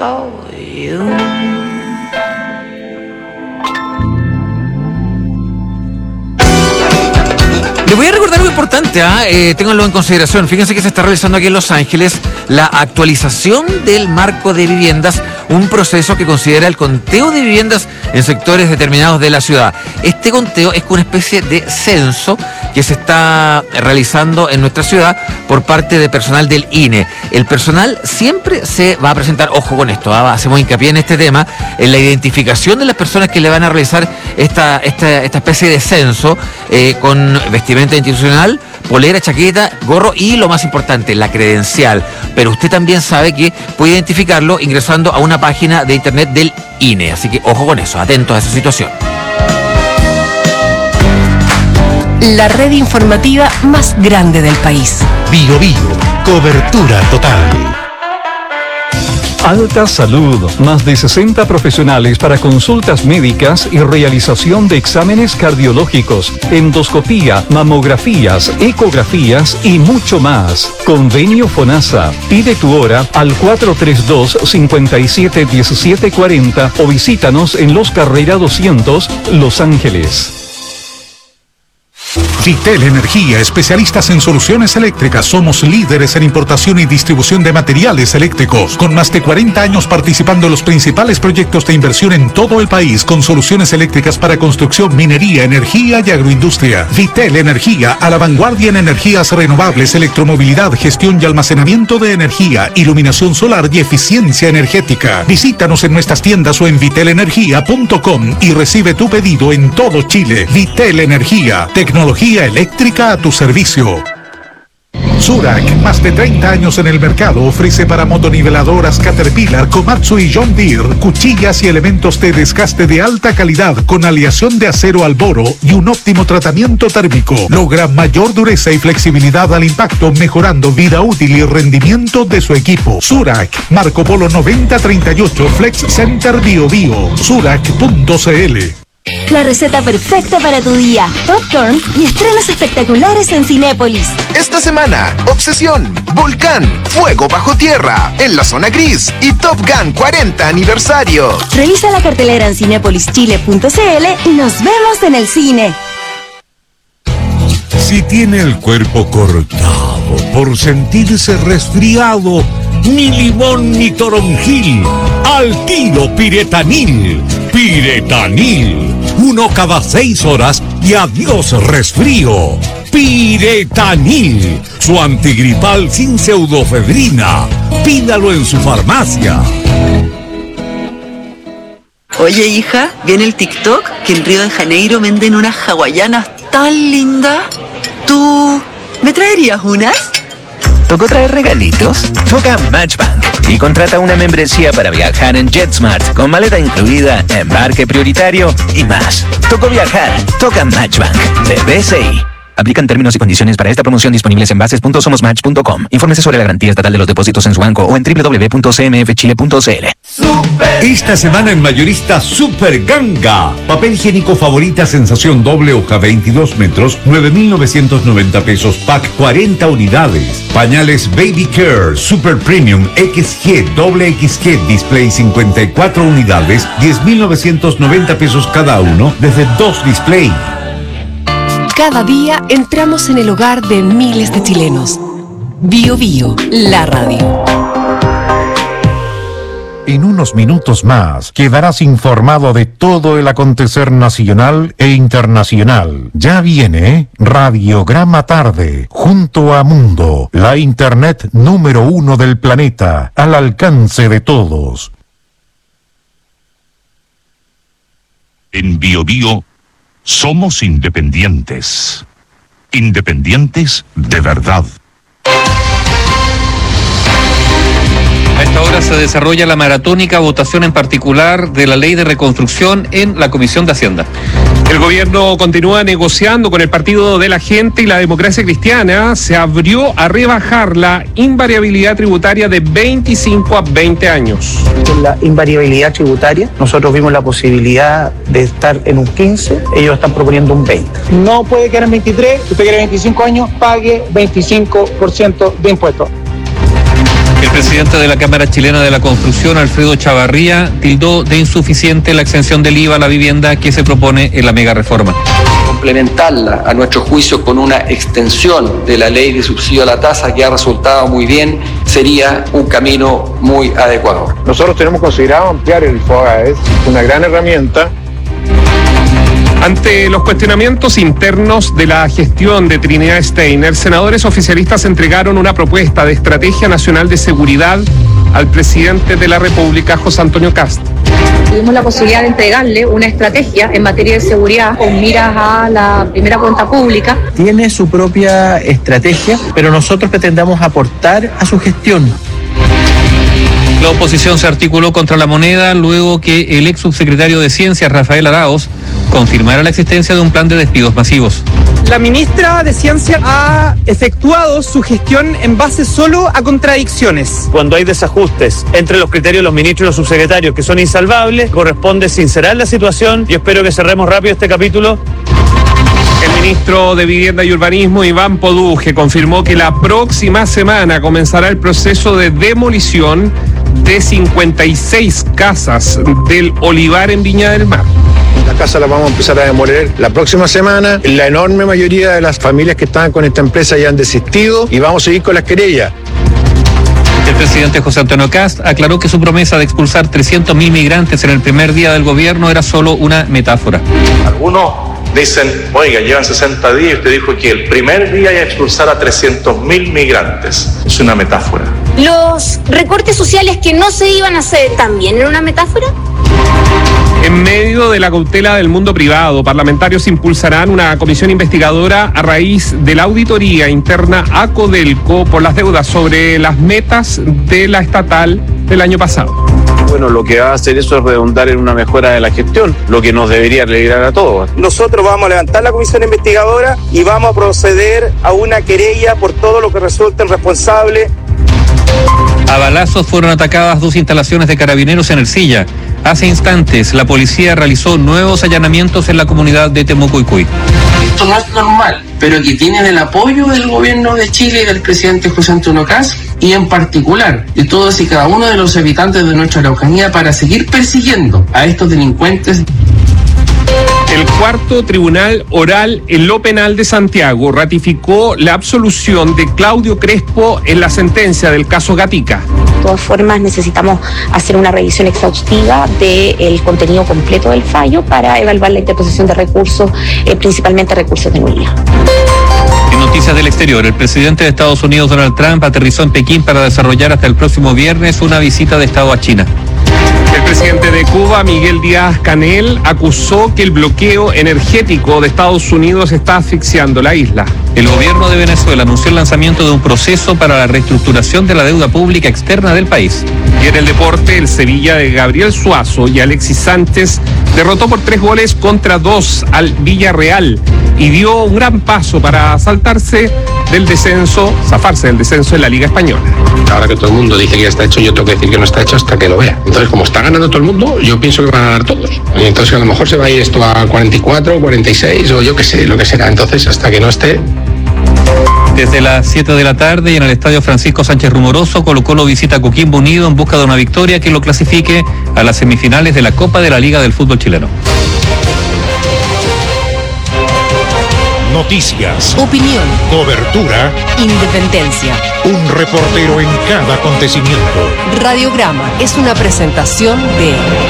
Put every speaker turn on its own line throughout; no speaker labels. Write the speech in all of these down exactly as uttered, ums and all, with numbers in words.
for you.
Le voy a recordar algo importante, ¿eh? Eh, ténganlo en consideración. Fíjense que se está realizando aquí en Los Ángeles la actualización del marco de viviendas, un proceso que considera el conteo de viviendas en sectores determinados de la ciudad. Este conteo es una especie de censo que se está realizando en nuestra ciudad por parte de personal del I N E. El personal siempre se va a presentar, ojo con esto, ¿eh? Hacemos hincapié en este tema, en la identificación de las personas que le van a realizar esta, esta, esta especie de censo, eh, con vestimenta institucional, polera, chaqueta, gorro y, lo más importante, la credencial. Pero usted también sabe que puede identificarlo ingresando a una página de internet del I N E. Así que ojo con eso, atentos a esa situación.
La red informativa más grande del país.
Bio Bio, cobertura total.
Alta Salud, más de sesenta profesionales para consultas médicas y realización de exámenes cardiológicos, endoscopía, mamografías, ecografías y mucho más. Convenio FONASA. Pide tu hora al cuatro tres dos, cinco siete uno siete cuatro cero o visítanos en Los Carrera doscientos, Los Ángeles.
Vitel Energía, especialistas en soluciones eléctricas. Somos líderes en importación y distribución de materiales eléctricos, con más de cuarenta años participando en los principales proyectos de inversión en todo el país, con soluciones eléctricas para construcción, minería, energía y agroindustria. Vitel Energía, a la vanguardia en energías renovables, electromovilidad, gestión y almacenamiento de energía, iluminación solar y eficiencia energética. Visítanos en nuestras tiendas o en vitel energía punto com y recibe tu pedido en todo Chile. Vitel Energía, tecnología eléctrica a tu servicio. Zurach, más de treinta años en el mercado, ofrece para motoniveladoras Caterpillar, Komatsu y John Deere cuchillas y elementos de desgaste de alta calidad con aleación de acero al boro y un óptimo tratamiento térmico. Logra mayor dureza y flexibilidad al impacto, mejorando vida útil y rendimiento de su equipo. Zurach, Marco Polo noventa treinta y ocho, Flex Center Bio Bio, zurach punto c l.
La receta perfecta para tu día. Popcorn y estrenos espectaculares en Cinépolis.
Esta semana, Obsesión, Volcán, Fuego bajo tierra, En la zona gris y Top Gun cuarenta aniversario.
Revisa la cartelera en cinépolis chile punto c l y nos vemos en el cine.
Si tiene el cuerpo cortado por sentirse resfriado, ni limón ni toronjil, al tiro Piretanil. Piretanil, uno cada seis horas y adiós resfrío. Piretanil, su antigripal sin pseudofedrina. Pídalo en su farmacia.
Oye, hija, ¿viene el TikTok? Que en Río de Janeiro venden unas hawaianas tan lindas. ¿Tú me traerías unas?
¿Tocó traer regalitos? Toca Matchbank y contrata una membresía para viajar en JetSmart con maleta incluida, embarque prioritario y más. Tocó viajar, toca Matchbank de B C I. Aplican términos y condiciones para esta promoción disponibles en bases punto somos match punto com. Infórmese sobre la garantía estatal de los depósitos en su banco o en doble u doble u doble u punto c m f chile punto c l.
Esta semana en Mayorista Super Ganga. Papel higiénico Favorita Sensación Doble Hoja veintidós metros, nueve mil novecientos noventa pesos, pack cuarenta unidades. Pañales Baby Care Super Premium X G Doble X G Display cincuenta y cuatro unidades, diez mil novecientos noventa pesos cada uno desde dos display.
Cada día entramos en el hogar de miles de chilenos. Bio Bio, la radio.
En unos minutos más quedarás informado de todo el acontecer nacional e internacional. Ya viene Radiograma Tarde, junto a Mundo, la internet número uno del planeta, al alcance de todos.
En Bio Bio somos independientes. Independientes de verdad.
A esta hora se desarrolla la maratónica votación en particular de la ley de reconstrucción en la Comisión de Hacienda.
El gobierno continúa negociando con el Partido de la Gente y la Democracia Cristiana. Se abrió a rebajar la invariabilidad tributaria de veinticinco a veinte años.
En la invariabilidad tributaria, nosotros vimos la posibilidad de estar en un quince, ellos están proponiendo un veinte.
No puede quedar en veintitrés, si usted quiere veinticinco años, pague veinticinco por ciento de impuestos.
El presidente de la Cámara Chilena de la Construcción, Alfredo Chavarría, tildó de insuficiente la exención del I V A a la vivienda que se propone en la mega reforma.
Complementarla, a nuestro juicio, con una extensión de la ley de subsidio a la tasa que ha resultado muy bien, sería un camino muy adecuado.
Nosotros tenemos considerado ampliar el FOGAES, una gran herramienta.
Ante los cuestionamientos internos de la gestión de Trinidad Steiner, senadores oficialistas entregaron una propuesta de estrategia nacional de seguridad al presidente de la República, José Antonio Kast.
Tuvimos la posibilidad de entregarle una estrategia en materia de seguridad con miras a la primera cuenta pública.
Tiene su propia estrategia, pero nosotros pretendamos aportar a su gestión.
La oposición se articuló contra la moneda luego que el ex subsecretario de Ciencias, Rafael Arauz, confirmara la existencia de un plan de despidos masivos.
La ministra de Ciencia ha efectuado su gestión en base solo a contradicciones.
Cuando hay desajustes entre los criterios de los ministros y los subsecretarios que son insalvables, corresponde sincerar la situación. Yo espero que cerremos rápido este capítulo.
El ministro de Vivienda y Urbanismo, Iván Poduje, confirmó que la próxima semana comenzará el proceso de demolición de cincuenta y seis casas del Olivar en Viña del Mar.
Las casas las vamos a empezar a demoler la próxima semana. La enorme mayoría de las familias que estaban con esta empresa ya han desistido y vamos a seguir con las querellas.
El presidente José Antonio Kast aclaró que su promesa de expulsar trescientos mil migrantes en el primer día del gobierno era solo una metáfora.
Algunos dicen, oiga, llevan sesenta días y usted dijo que el primer día iba a expulsar a trescientos mil migrantes. Es una metáfora.
¿Los recortes sociales que no se iban a hacer también era una metáfora?
En medio de la cautela del mundo privado, parlamentarios impulsarán una comisión investigadora a raíz de la auditoría interna a Codelco por las deudas sobre las metas de la estatal del año pasado.
Bueno, lo que va a hacer eso es redundar en una mejora de la gestión, lo que nos debería alegrar a todos.
Nosotros vamos a levantar la comisión investigadora y vamos a proceder a una querella por todo lo que resulten responsables.
A balazos fueron atacadas dos instalaciones de carabineros en Ercilla. Hace instantes, la policía realizó nuevos allanamientos en la comunidad de Temucuicui.
Esto no es normal, pero que tienen el apoyo del gobierno de Chile y del presidente José Antonio Kast, y en particular de todos y cada uno de los habitantes de nuestra Araucanía, para seguir persiguiendo a estos delincuentes.
El cuarto tribunal oral en lo penal de Santiago ratificó la absolución de Claudio Crespo en la sentencia del caso Gatica.
De todas formas, necesitamos hacer una revisión exhaustiva del contenido completo del fallo para evaluar la interposición de recursos, eh, principalmente recursos de nulidad.
En noticias del exterior, el presidente de Estados Unidos, Donald Trump, aterrizó en Pekín para desarrollar hasta el próximo viernes una visita de Estado a China.
El presidente de Cuba, Miguel Díaz-Canel, acusó que el bloqueo energético de Estados Unidos está asfixiando la isla.
El gobierno de Venezuela anunció el lanzamiento de un proceso para la reestructuración de la deuda pública externa del país.
Y en el deporte, el Sevilla de Gabriel Suazo y Alexis Sánchez derrotó por tres goles contra dos al Villarreal y dio un gran paso para saltarse del descenso, zafarse del descenso en la Liga Española.
Ahora que todo el mundo dice que ya está hecho, yo tengo que decir que no está hecho hasta que lo vea. Entonces, como está ganando todo el mundo, yo pienso que van a ganar todos. Y entonces a lo mejor se va a ir esto a cuarenta y cuatro, cuarenta y seis o yo qué sé, lo que será. Entonces, hasta que no esté...
Desde las siete de la tarde y en el estadio Francisco Sánchez Rumoroso, Colo-Colo visita a Coquimbo Unido en busca de una victoria que lo clasifique a las semifinales de la Copa de la Liga del Fútbol Chileno.
Noticias,
Opinión,
cobertura,
independencia.
un reportero en cada acontecimiento.
Radiograma es una presentación de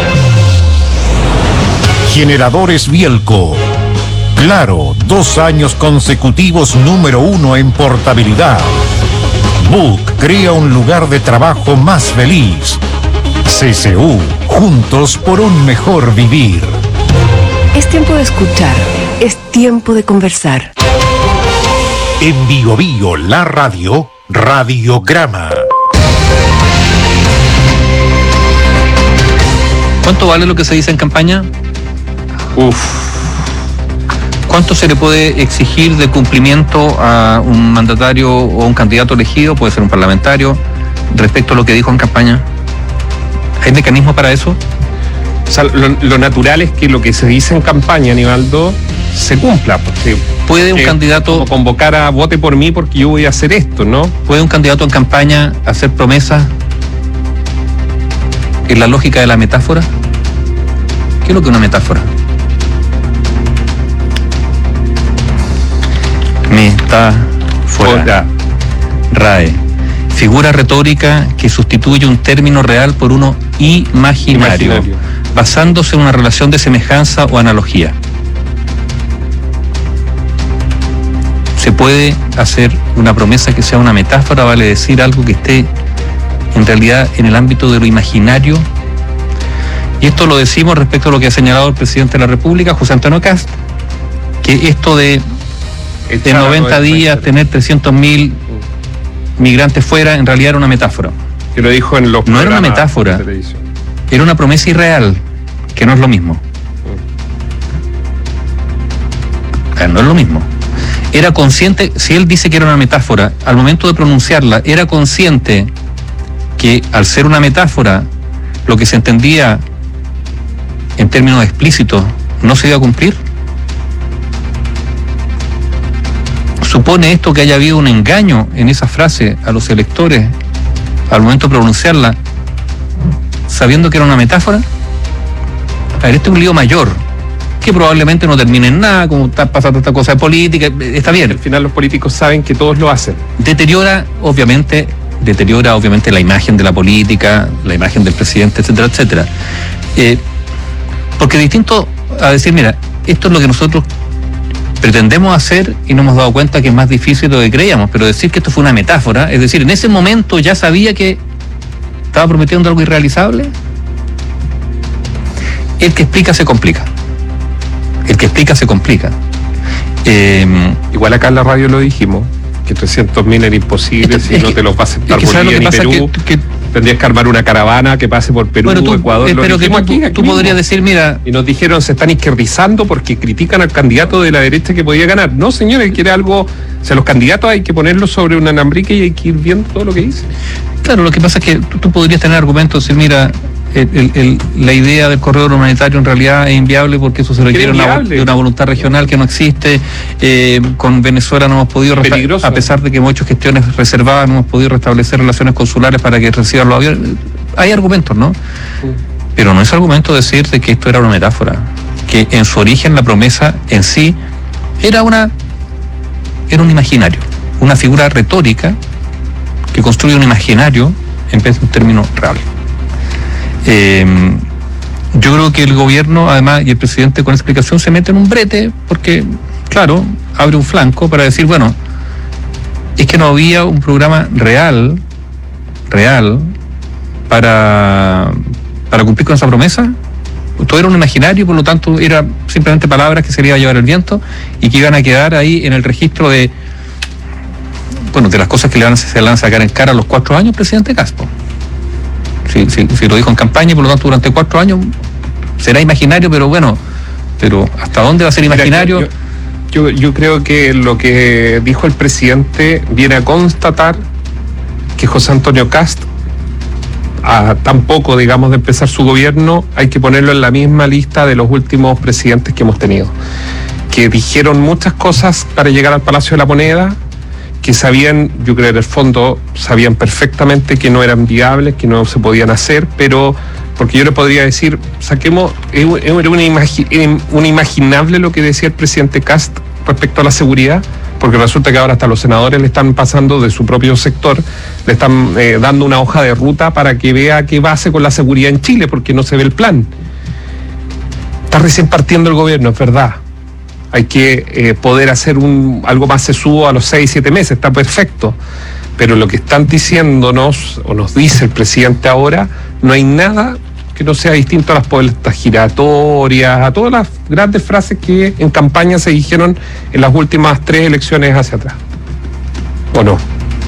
Generadores Bielco. Claro, dos años consecutivos número uno en portabilidad. Book crea un lugar de trabajo más feliz. C C U, juntos por un mejor vivir.
Es tiempo de escuchar, es tiempo de conversar.
En Bio Bio, la radio, Radiograma.
¿Cuánto vale lo que se dice en campaña? Uf. ¿Cuánto se le puede exigir de cumplimiento a un mandatario o un candidato elegido, puede ser un parlamentario, respecto a lo que dijo en campaña? ¿Hay mecanismo para eso?
O sea, lo, lo natural es que lo que se dice en campaña, Aníbaldo, se cumpla. Porque
puede un
eh,
candidato
como convocar a vote por mí porque yo voy a hacer esto, ¿no?
¿Puede un candidato en campaña hacer promesas en la lógica de la metáfora? ¿Qué es lo que es una metáfora? Metáfora. RAE. Figura retórica que sustituye un término real por uno imaginario, imaginario, basándose en una relación de semejanza o analogía. Se puede hacer una promesa que sea una metáfora, vale decir algo que esté en realidad en el ámbito de lo imaginario. Y esto lo decimos respecto a lo que ha señalado el presidente de la República, José Antonio Kast, que esto de, de noventa días tener trescientos mil migrantes fuera, en realidad era una metáfora.
Que lo dijo en los
No era una metáfora, era una promesa irreal, que no es lo mismo. Eh, no es lo mismo. Era consciente, si él dice que era una metáfora, al momento de pronunciarla, era consciente que al ser una metáfora, lo que se entendía en términos explícitos no se iba a cumplir. ¿Supone esto que haya habido un engaño en esa frase a los electores al momento de pronunciarla, sabiendo que era una metáfora? A ver, este es un lío mayor, que probablemente no termine en nada, como está pasando esta cosa de política, está bien.
Al final los políticos saben que todos lo hacen.
Deteriora, obviamente, deteriora obviamente la imagen de la política, la imagen del presidente, etcétera, etcétera. Eh, porque distinto a decir, mira, esto es lo que nosotros pretendemos hacer y nos hemos dado cuenta que es más difícil de lo que creíamos, pero decir que esto fue una metáfora, es decir, en ese momento ya sabía que estaba prometiendo algo irrealizable. El que explica se complica. El que explica se complica. Eh,
Igual acá en la radio lo dijimos, que trescientos mil era imposible, si no te los va a aceptar Bolivia ni Perú. Que, que, tendrías que armar una caravana que pase por Perú, bueno, tú, Ecuador.
Eh, pero que tú, aquí, aquí tú podrías decir, mira...
Y nos dijeron, se están izquierdizando porque critican al candidato de la derecha que podía ganar. No, señores, quiere algo... O sea, los candidatos hay que ponerlos sobre un alambrique y hay que ir viendo todo lo que dice.
Claro, lo que pasa es que tú, tú podrías tener argumentos, decir, mira... El, el, el, la idea del corredor humanitario en realidad es inviable porque eso se requiere una, de una voluntad regional que no existe. Eh, con Venezuela no hemos podido, resta- a pesar de que hemos hecho gestiones reservadas, no hemos podido restablecer relaciones consulares para que reciban los aviones. Hay argumentos, ¿no? Sí. Pero no es argumento decir de que esto era una metáfora, que en su origen la promesa en sí era una era un imaginario, una figura retórica que construye un imaginario en vez de un término real. Eh, yo creo que el gobierno, además, y el presidente con explicación se mete en un brete porque, claro, abre un flanco para decir, bueno, es que no había un programa real, real, para, para cumplir con esa promesa. Todo era un imaginario y por lo tanto era simplemente palabras que se le iba a llevar el viento y que iban a quedar ahí en el registro de, bueno, de las cosas que le van, se le van a sacar en cara a los cuatro años presidente Caspo. Si, si, si lo dijo en campaña y por lo tanto durante cuatro años será imaginario, pero bueno, pero ¿hasta dónde va a ser imaginario?
Mira, yo, yo, yo creo que lo que dijo el presidente viene a constatar que José Antonio Kast, a tan poco, digamos, de empezar su gobierno, hay que ponerlo en la misma lista de los últimos presidentes que hemos tenido, que dijeron muchas cosas para llegar al Palacio de la Moneda, que sabían, yo creo que en el fondo sabían perfectamente que no eran viables, que no se podían hacer, pero porque yo le podría decir, saquemos, era una, imagi- una imaginable lo que decía el presidente Kast respecto a la seguridad, porque resulta que ahora hasta los senadores le están pasando de su propio sector, le están eh, dando una hoja de ruta para que vea qué va a hacer con la seguridad en Chile, porque no se ve el plan. Está recién partiendo el gobierno, es verdad. Hay que eh, poder hacer un algo más sesudo a los seis, siete meses, está perfecto. Pero lo que están diciéndonos, o nos dice el presidente ahora, no hay nada que no sea distinto a las puertas giratorias, a todas las grandes frases que en campaña se dijeron en las últimas tres elecciones hacia atrás. ¿O no?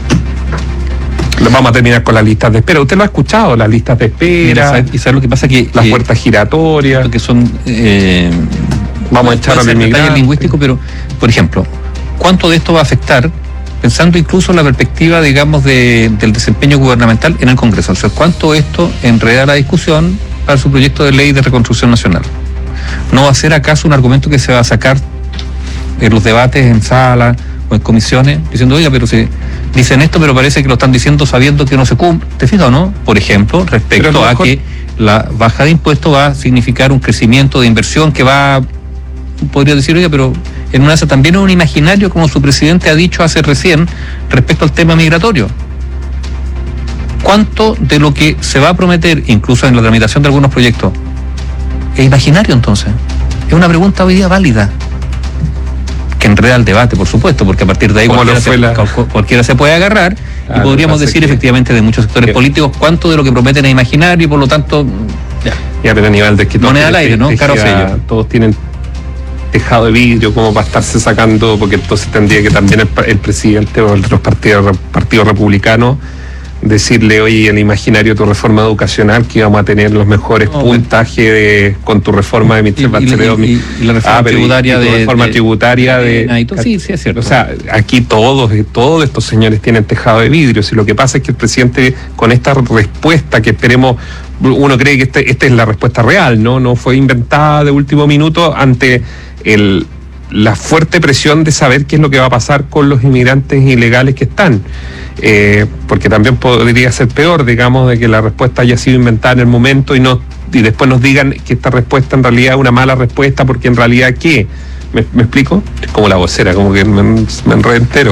Vamos a terminar con las listas de espera. Usted lo ha escuchado, las listas de espera.
Mira, ¿y sabe lo que pasa? Que
las
eh,
puertas giratorias.
Que son... Eh,
Vamos a echar al inmigrante.
Lingüístico, pero, por ejemplo, ¿cuánto de esto va a afectar, pensando incluso en la perspectiva, digamos, de, del desempeño gubernamental en el Congreso? O sea, ¿cuánto esto enreda la discusión para su proyecto de ley de reconstrucción nacional. ¿No va a ser acaso un argumento que se va a sacar en los debates en sala o en comisiones, diciendo, oiga, pero si dicen esto, pero parece que lo están diciendo sabiendo que no se cumple? ¿Te fijas o no? Por ejemplo, respecto a que la baja de impuestos va a significar un crecimiento de inversión que va, podría decir, oiga, pero en una también es un imaginario, como su presidente ha dicho hace recién, respecto al tema migratorio. ¿Cuánto de lo que se va a prometer, incluso en la tramitación de algunos proyectos, es imaginario entonces? Es una pregunta hoy día válida, que enreda el debate, por supuesto, porque a partir de ahí cualquiera se, la... cualquiera se puede agarrar ah, y podríamos decir que... efectivamente de muchos sectores que... políticos cuánto de lo que prometen es imaginario y por lo tanto ya,
ya pero a nivel de que
moneda al aire, ¿no? Caro sello.
Todos tienen tejado de vidrio como para estarse sacando, porque entonces tendría que también el, el presidente o los partidos partido republicanos decirle, oye, el imaginario de tu reforma educacional, que íbamos a tener los mejores no, puntajes de, con tu reforma de Michelle Bachelet.
Y, y, y la reforma
ah,
tributaria
y, y tu
de...
reforma
de,
tributaria de...
de, de sí, sí, es cierto.
O sea, aquí todos, todos estos señores tienen tejado de vidrio. Si lo que pasa es que el presidente, con esta respuesta que esperemos, uno cree que este, esta es la respuesta real, ¿no? No fue inventada de último minuto ante el... la fuerte presión de saber qué es lo que va a pasar con los inmigrantes ilegales que están. Eh, porque también podría ser peor, digamos, de que la respuesta haya sido inventada en el momento y no y después nos digan que esta respuesta en realidad es una mala respuesta, porque en realidad ¿qué? ¿Me, me explico? Es como la vocera, como que me, me enredé entero.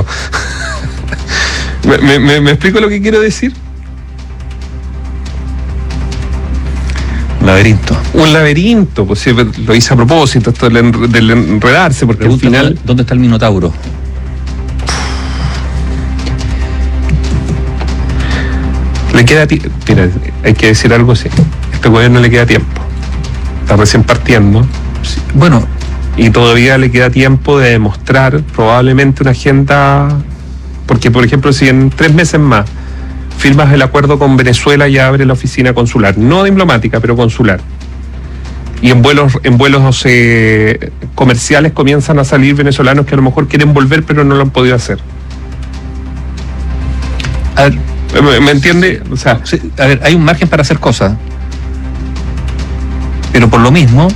¿Me, me, ¿Me explico lo que quiero decir?
Un laberinto.
Un laberinto, pues sí, lo hice a propósito, esto del, del enredarse, porque
Pregunta,
al final...
¿dónde, ¿Dónde está el Minotauro?
Le queda tiempo. Mira, hay que decir algo así. Este gobierno le queda tiempo. Está recién partiendo.
Sí. Bueno.
Y todavía le queda tiempo de demostrar probablemente una agenda. Porque, por ejemplo, si en tres meses más firmas el acuerdo con Venezuela y abre la oficina consular, no diplomática, pero consular, y en vuelos, en vuelos eh, comerciales comienzan a salir venezolanos que a lo mejor quieren volver, pero no lo han podido hacer.
A ver,
¿Me, me entiende? O sea,
sí, a ver, hay un margen para hacer cosas, pero por lo mismo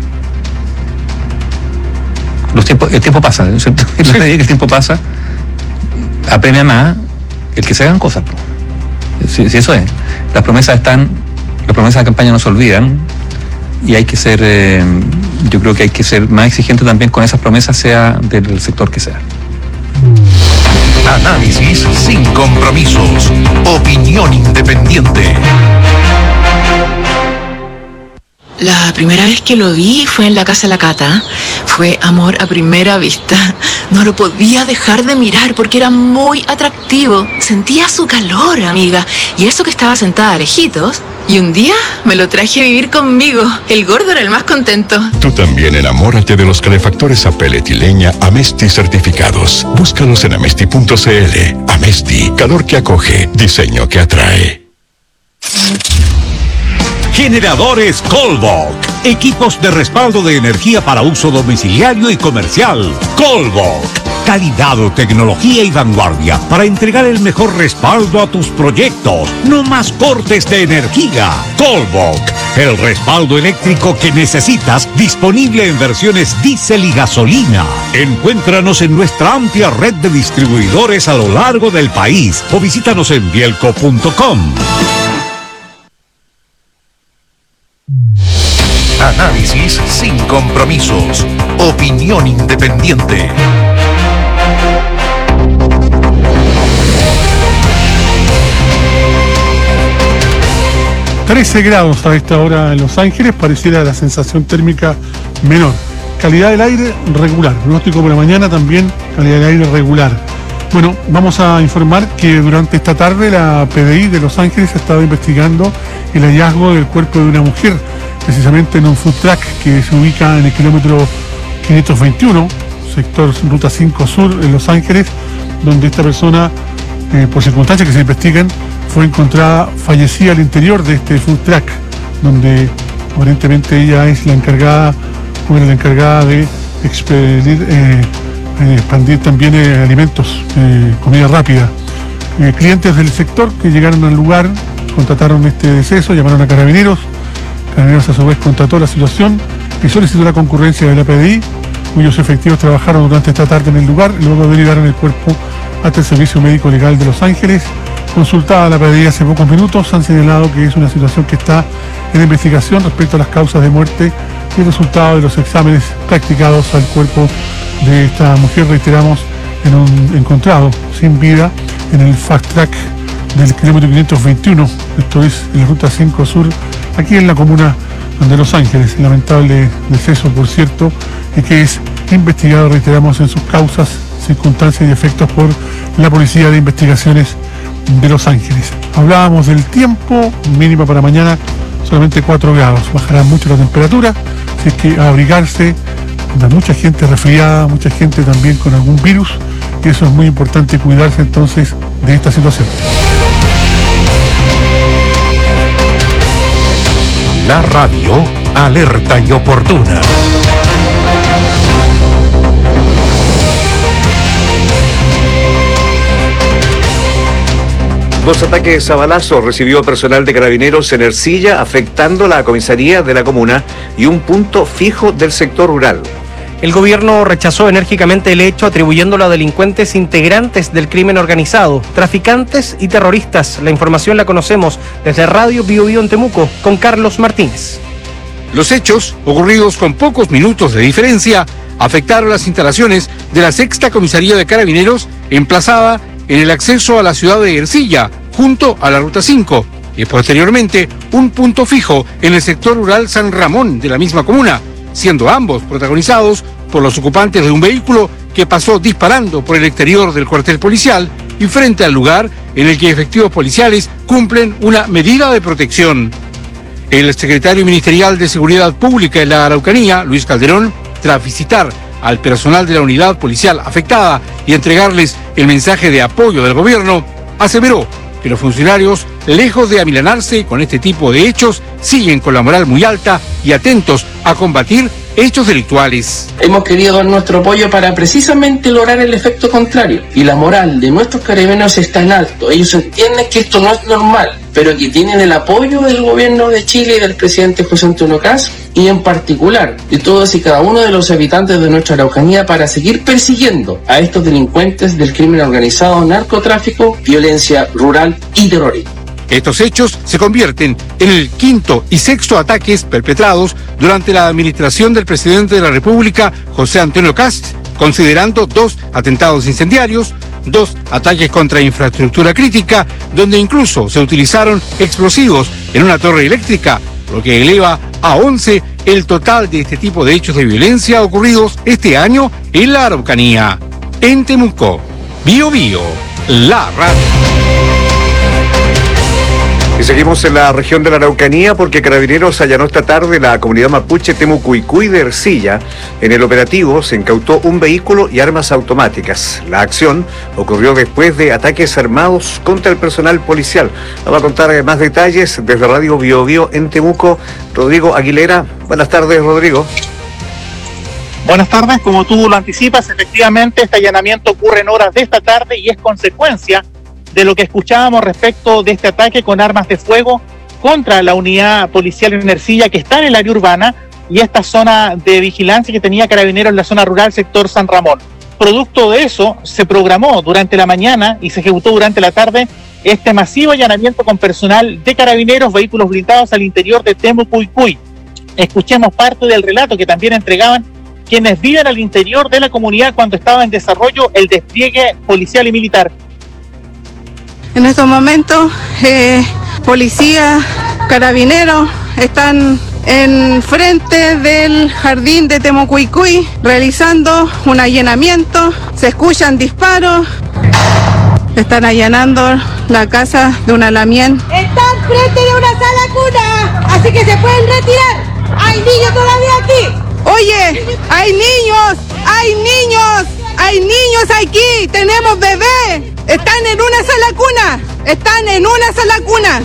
los tiempos, el tiempo pasa, ¿no? ¿Cierto? Sí. La medida que el tiempo pasa, apremia más el que se hagan cosas. Si, si eso es, las promesas están, las promesas de campaña no se olvidan, y hay que ser, eh, yo creo que hay que ser más exigente también con esas promesas, sea del sector que sea.
Análisis sin compromisos. Opinión independiente.
La primera vez que lo vi fue en la casa de la Cata. Fue amor a primera vista. No lo podía dejar de mirar porque era muy atractivo. Sentía su calor, amiga. Y eso que estaba sentada a lejitos. Y un día me lo traje a vivir conmigo. El gordo era el más contento.
Tú también enamórate de los calefactores a pellet y leña Amesti certificados. Búscalos en amesti punto c l. Amesti, calor que acoge, diseño que atrae.
Generadores Colbok. Equipos de respaldo de energía para uso domiciliario y comercial. Colbok. Calidad, tecnología y vanguardia para entregar el mejor respaldo a tus proyectos. No más cortes de energía. Colbok. El respaldo eléctrico que necesitas, disponible en versiones diésel y gasolina. Encuéntranos en nuestra amplia red de distribuidores a lo largo del país o visítanos en bielco punto com.
Análisis sin compromisos. Opinión independiente.
trece grados a esta hora en Los Ángeles, pareciera la sensación térmica menor. Calidad del aire regular. Pronóstico por la mañana también, calidad del aire regular. Bueno, vamos a informar que durante esta tarde la P D I de Los Ángeles ha estado investigando el hallazgo del cuerpo de una mujer, precisamente en un food truck que se ubica en el kilómetro quinientos veintiuno, sector Ruta cinco Sur en Los Ángeles, donde esta persona, eh, por circunstancias que se investigan, fue encontrada fallecida al interior de este food truck, donde aparentemente ella es la encargada, o era la encargada de expedir, eh, eh, expandir también eh, alimentos, eh, comida rápida. Eh, clientes del sector que llegaron al lugar constataron este deceso, llamaron a carabineros. Carabineros a su vez constató la situación y solicitó la concurrencia de la P D I, cuyos efectivos trabajaron durante esta tarde en el lugar y luego derivaron el cuerpo hasta el Servicio Médico Legal de Los Ángeles. Consultada la P D I hace pocos minutos, han señalado que es una situación que está en investigación respecto a las causas de muerte y el resultado de los exámenes practicados al cuerpo de esta mujer, reiteramos, en un encontrado sin vida en el fast track del kilómetro quinientos veintiuno, esto es en la ruta cinco Sur, aquí en la comuna de Los Ángeles. Lamentable deceso, por cierto, y que es investigado, reiteramos, en sus causas, circunstancias y efectos por la Policía de Investigaciones de Los Ángeles. Hablábamos del tiempo, mínima para mañana solamente cuatro grados, bajará mucho la temperatura, así es que a abrigarse, hay mucha gente resfriada, mucha gente también con algún virus, y eso es muy importante, cuidarse entonces de esta situación.
La radio alerta y oportuna.
Dos ataques a balazo recibió personal de Carabineros en Ercilla, afectando la comisaría de la comuna y un punto fijo del sector rural.
El gobierno rechazó enérgicamente el hecho, atribuyéndolo a delincuentes integrantes del crimen organizado, traficantes y terroristas. La información la conocemos desde Radio Bio Bio en Temuco, con Carlos Martínez.
Los hechos, ocurridos con pocos minutos de diferencia, afectaron las instalaciones de la sexta comisaría de Carabineros, emplazada en el acceso a la ciudad de Ercilla, junto a la Ruta cinco, y posteriormente un punto fijo en el sector rural San Ramón de la misma comuna, siendo ambos protagonizados por los ocupantes de un vehículo que pasó disparando por el exterior del cuartel policial y frente al lugar en el que efectivos policiales cumplen una medida de protección. El secretario ministerial de Seguridad Pública de la Araucanía, Luis Calderón, tras visitar al personal de la unidad policial afectada y entregarles el mensaje de apoyo del gobierno, aseveró que los funcionarios, lejos de amilanarse con este tipo de hechos, siguen con la moral muy alta y atentos a combatir hechos delictuales.
Hemos querido dar nuestro apoyo para precisamente lograr el efecto contrario. Y la moral de nuestros carabineros está en alto. Ellos entienden que esto no es normal, pero que tienen el apoyo del gobierno de Chile y del presidente José Antonio Kast, y en particular de todos y cada uno de los habitantes de nuestra Araucanía, para seguir persiguiendo a estos delincuentes del crimen organizado, narcotráfico, violencia rural y terrorismo.
Estos hechos se convierten en el quinto y sexto ataques perpetrados durante la administración del presidente de la República, José Antonio Kast, considerando dos atentados incendiarios, dos ataques contra infraestructura crítica, donde incluso se utilizaron explosivos en una torre eléctrica, lo que eleva a once el total de este tipo de hechos de violencia ocurridos este año en la Araucanía. En Temuco, Bio Bio, la radio.
Y seguimos en la región de la Araucanía porque Carabineros allanó esta tarde la comunidad mapuche Temucuicuy de Ercilla. En el operativo se incautó un vehículo y armas automáticas. La acción ocurrió después de ataques armados contra el personal policial. Nos va a contar más detalles desde Radio Bio Bio en Temuco, Rodrigo Aguilera. Buenas tardes, Rodrigo.
Buenas tardes, como tú lo anticipas, efectivamente este allanamiento ocurre en horas de esta tarde y es consecuencia de lo que escuchábamos respecto de este ataque con armas de fuego contra la unidad policial en Ercilla, que está en el área urbana, y esta zona de vigilancia que tenía Carabineros en la zona rural, sector San Ramón. Producto de eso, se programó durante la mañana y se ejecutó durante la tarde este masivo allanamiento con personal de Carabineros, vehículos blindados al interior de Temucuicuy. Escuchemos parte del relato que también entregaban quienes viven al interior de la comunidad cuando estaba en desarrollo el despliegue policial y militar.
En estos momentos, eh, policía, carabineros están en frente del jardín de Temucuicuy realizando un allanamiento. Se escuchan disparos. Están allanando la casa de una lamien.
Están frente de una sala cuna, así que se pueden retirar. Hay niños todavía aquí.
Oye, hay niños, hay niños, hay niños aquí. Tenemos bebés. Están en una sala cuna, están en una sala cuna.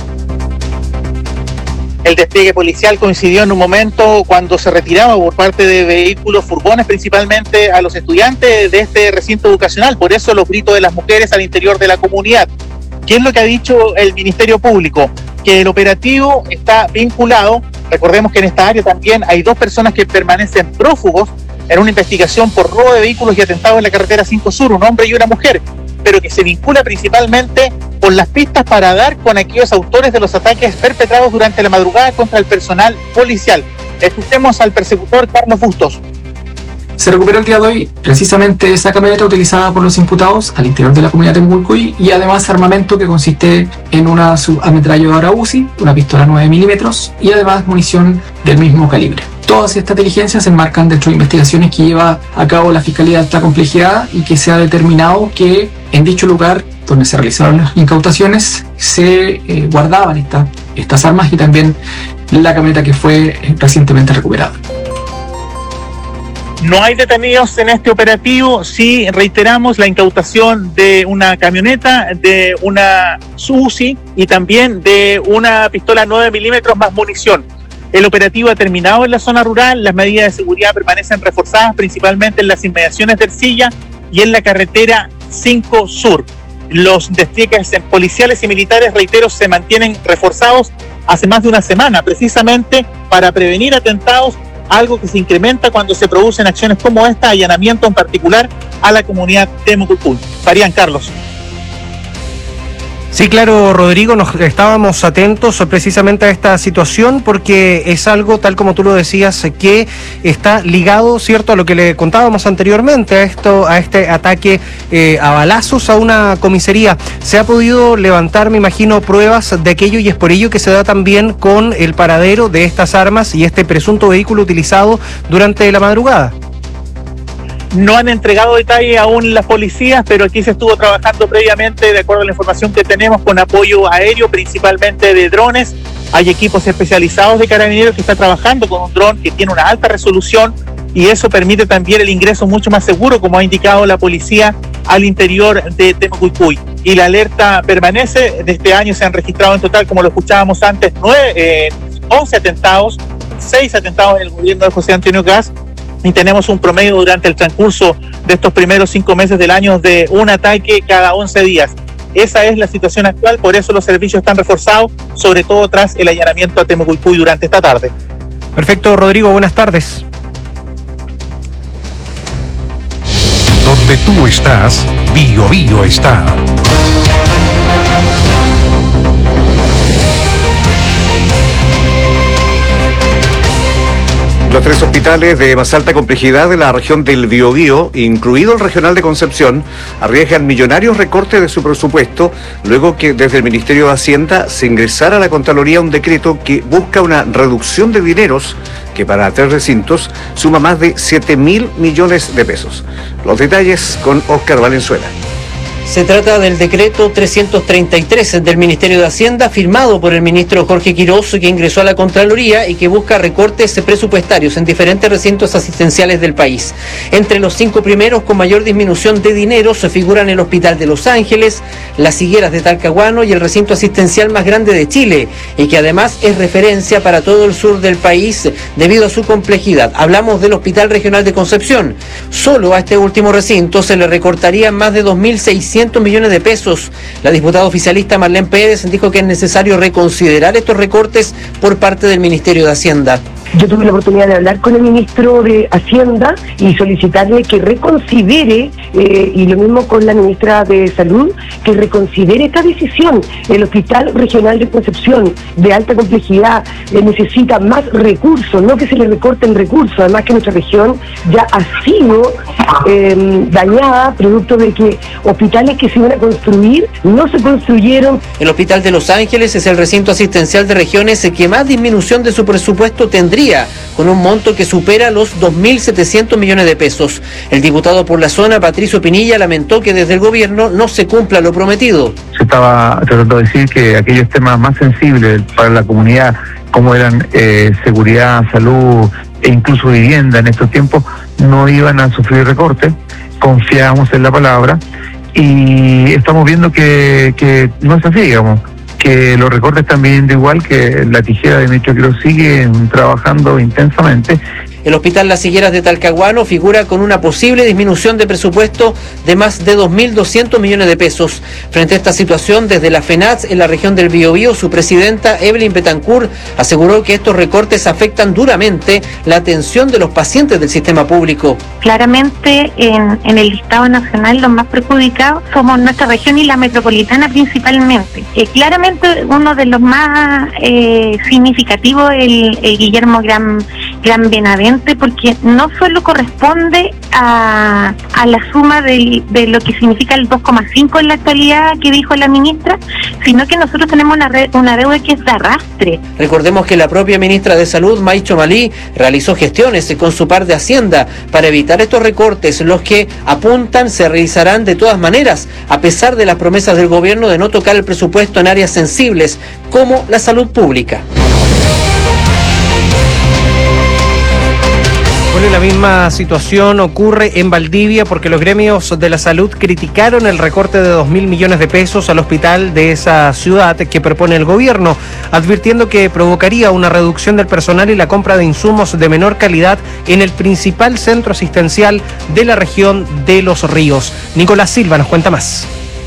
El despliegue policial coincidió en un momento cuando se retiraba por parte de vehículos, furgones principalmente, a los estudiantes de este recinto educacional. Por eso los gritos de las mujeres al interior de la comunidad. ¿Qué es lo que ha dicho el Ministerio Público? Que el operativo está vinculado Recordemos que en esta área también hay dos personas que permanecen prófugos en una investigación por robo de vehículos y atentado en la carretera cinco Sur, un hombre y una mujer, pero que se vincula principalmente por las pistas para dar con aquellos autores de los ataques perpetrados durante la madrugada contra el personal policial. Escuchemos al persecutor Carlos Bustos.
Se recuperó el día de hoy precisamente esa camioneta utilizada por los imputados al interior de la comunidad de Temucuicui y además armamento que consiste en una subametralladora U C I, una pistola nueve milímetros y además munición del mismo calibre. Todas estas diligencias se enmarcan dentro de investigaciones que lleva a cabo la Fiscalía de Alta Complejidad y que se ha determinado que en dicho lugar donde se realizaron las incautaciones se eh, guardaban esta, estas armas y también la camioneta que fue eh, recientemente recuperada.
No hay detenidos en este operativo, sí reiteramos la incautación de una camioneta, de una U C I y también de una pistola nueve milímetros más munición. El operativo ha terminado en la zona rural, las medidas de seguridad permanecen reforzadas principalmente en las inmediaciones de Ercilla y en la carretera cinco Sur. Los despliegues policiales y militares, reitero, se mantienen reforzados hace más de una semana, precisamente para prevenir atentados, algo que se incrementa cuando se producen acciones como esta, allanamiento en particular a la comunidad de Temucuicui. Farían, Carlos.
Sí, claro, Rodrigo, nos estábamos atentos precisamente a esta situación porque es algo, tal como tú lo decías, que está ligado, ¿cierto?, a lo que le contábamos anteriormente, a esto, a este ataque eh, a balazos a una comisaría. Se ha podido levantar, me imagino, pruebas de aquello y es por ello que se da también con el paradero de estas armas y este presunto vehículo utilizado durante la madrugada.
No han entregado detalle aún las policías, pero aquí se estuvo trabajando previamente, de acuerdo a la información que tenemos, con apoyo aéreo, principalmente de drones. Hay equipos especializados de carabineros que están trabajando con un dron que tiene una alta resolución y eso permite también el ingreso mucho más seguro, como ha indicado la policía, al interior de Temucuicui. Y la alerta permanece. De este año se han registrado en total, como lo escuchábamos antes, nueve, eh, once atentados, seis atentados en el gobierno de José Antonio Kast. Y tenemos un promedio durante el transcurso de estos primeros cinco meses del año de un ataque cada once días. Esa es la situación actual, por eso los servicios están reforzados, sobre todo tras el allanamiento a Temucuicui durante esta tarde.
Perfecto, Rodrigo, buenas tardes.
Donde tú estás, Bio Bio está.
Los tres hospitales de más alta complejidad de la región del Biobío, incluido el regional de Concepción, arriesgan millonarios recortes de su presupuesto luego que desde el Ministerio de Hacienda se ingresara a la Contraloría un decreto que busca una reducción de dineros que para tres recintos suma más de siete mil millones de pesos. Los detalles con Óscar Valenzuela.
Se trata del decreto trescientos treinta y tres del Ministerio de Hacienda, firmado por el ministro Jorge Quiroz, que ingresó a la Contraloría y que busca recortes presupuestarios en diferentes recintos asistenciales del país. Entre los cinco primeros con mayor disminución de dinero se figuran el Hospital de Los Ángeles, las Higueras de Talcahuano y el recinto asistencial más grande de Chile, y que además es referencia para todo el sur del país debido a su complejidad. Hablamos del Hospital Regional de Concepción. Solo a este último recinto se le recortarían más de dos mil seiscientos millones de pesos. La diputada oficialista Marlene Pérez dijo que es necesario reconsiderar estos recortes por parte del Ministerio de Hacienda.
Yo tuve la oportunidad de hablar con el ministro de Hacienda y solicitarle que reconsidere, eh, y lo mismo con la ministra de Salud, que reconsidere esta decisión. El Hospital Regional de Concepción, de alta complejidad, eh, necesita más recursos, no que se le recorten recursos, además que nuestra región ya ha sido eh, dañada, producto de que hospitales que se iban a construir no se construyeron.
El Hospital de Los Ángeles es el recinto asistencial de regiones que más disminución de su presupuesto tendría, con un monto que supera los dos mil setecientos millones de pesos. El diputado por la zona, Patricio Pinilla, lamentó que desde el gobierno no se cumpla lo prometido.
Se estaba tratando de decir que aquellos temas más sensibles para la comunidad, como eran eh, seguridad, salud e incluso vivienda en estos tiempos, no iban a sufrir recortes. Confiábamos en la palabra y estamos viendo que, que no es así, digamos, que los recortes están viendo igual, que la tijera de Ministro Quiroz sigue trabajando intensamente
El Hospital Las Higueras de Talcahuano figura con una posible disminución de presupuesto de más de dos mil doscientos millones de pesos. Frente a esta situación, desde la FENATS en la región del Biobío, su presidenta Evelyn Betancourt aseguró que estos recortes afectan duramente la atención de los pacientes del sistema público.
Claramente en, en el listado nacional los más perjudicados somos nuestra región y la metropolitana principalmente. Eh, claramente uno de los más eh, significativos es el, el Guillermo Gran, Gran Benavente, porque no solo corresponde a, a la suma de, de lo que significa el dos coma cinco en la actualidad que dijo la ministra, sino que nosotros tenemos una, red, una deuda que es de arrastre.
Recordemos que la propia ministra de Salud, Maicho Malí, realizó gestiones con su par de Hacienda para evitar estos recortes, los que apuntan se realizarán de todas maneras, a pesar de las promesas del gobierno de no tocar el presupuesto en áreas sensibles, como la salud pública. Bueno, la misma situación ocurre en Valdivia porque los gremios de la salud criticaron el recorte de dos mil millones de pesos al hospital de esa ciudad que propone el gobierno, advirtiendo que provocaría una reducción del personal y la compra de insumos de menor calidad en el principal centro asistencial de la región de Los Ríos. Nicolás Silva nos cuenta más.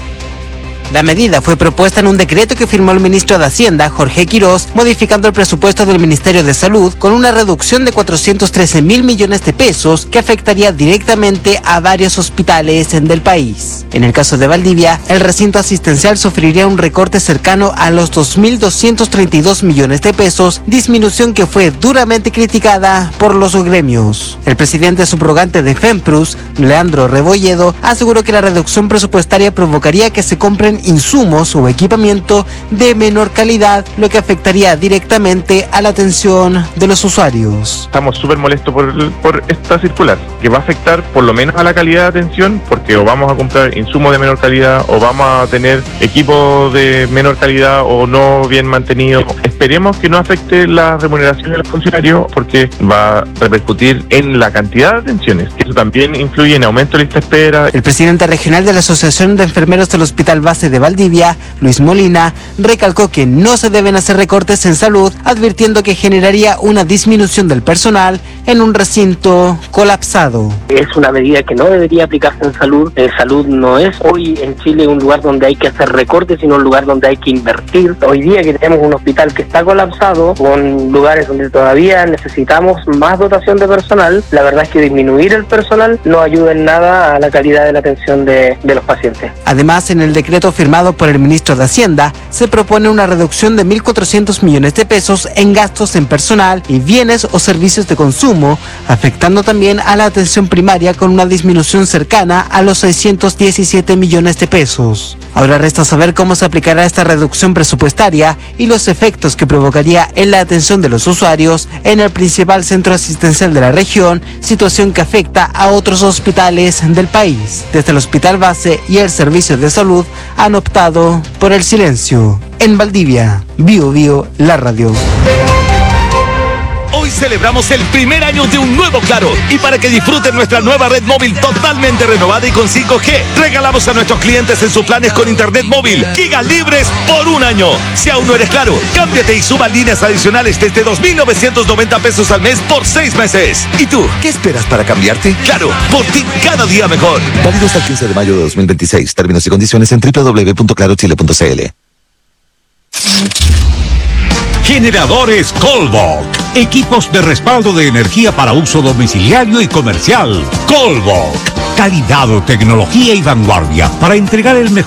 La medida fue propuesta en un decreto que firmó el ministro de Hacienda, Jorge Quirós, modificando el presupuesto del Ministerio de Salud con una reducción de cuatrocientos trece mil millones de pesos que afectaría directamente a varios hospitales del país. En el caso de Valdivia, el recinto asistencial sufriría un recorte cercano a los dos mil doscientos treinta y dos millones de pesos, disminución que fue duramente criticada por los gremios. El presidente subrogante de FEMPRUS, Leandro Rebolledo, aseguró que la reducción presupuestaria provocaría que se compren insumos o equipamiento de menor calidad, lo que afectaría directamente a la atención de los usuarios.
Estamos súper molestos por, por esta circular, que va a afectar por lo menos a la calidad de atención, porque o vamos a comprar insumos de menor calidad o vamos a tener equipos de menor calidad o no bien mantenidos. Esperemos que no afecte la remuneración de los funcionarios, porque va a repercutir en la cantidad de atenciones, que eso también influye en aumento de lista de espera.
El presidente regional de la Asociación de Enfermeros del Hospital Base de Valdivia, Luis Molina, recalcó que no se deben hacer recortes en salud, advirtiendo que generaría una disminución del personal en un recinto colapsado.
Es una medida que no debería aplicarse en salud. En salud no es hoy en Chile un lugar donde hay que hacer recortes, sino un lugar donde hay que invertir. Hoy día que tenemos un hospital que está colapsado, con lugares donde todavía necesitamos más dotación de personal, la verdad es que disminuir el personal no ayuda en nada a la calidad de la atención de, de los pacientes.
Además, en el decreto firmado por el ministro de Hacienda, se propone una reducción de mil cuatrocientos millones de pesos en gastos en personal y bienes o servicios de consumo, afectando también a la atención primaria con una disminución cercana a los seiscientos diecisiete millones de pesos. Ahora resta saber cómo se aplicará esta reducción presupuestaria y los efectos que provocaría en la atención de los usuarios en el principal centro asistencial de la región, situación que afecta a otros hospitales del país. Desde el Hospital Base y el Servicio de Salud han optado por el silencio. En Valdivia, Bio Bio, la radio.
Hoy celebramos el primer año de un nuevo Claro, y para que disfruten nuestra nueva red móvil totalmente renovada y con cinco G, regalamos a nuestros clientes en sus planes con internet móvil gigas libres por un año. Si aún no eres Claro, cámbiate y suba líneas adicionales desde dos mil novecientos noventa pesos al mes por seis meses. ¿Y tú, qué esperas para cambiarte? Claro, por ti cada día mejor.
Válido hasta el quince de mayo de dos mil veintiséis. Términos y condiciones en doble u doble u doble u punto claro chile punto c l.
Generadores Colbok. Equipos de respaldo de energía para uso domiciliario y comercial. Colbok. Calidad, tecnología y vanguardia para entregar el mejor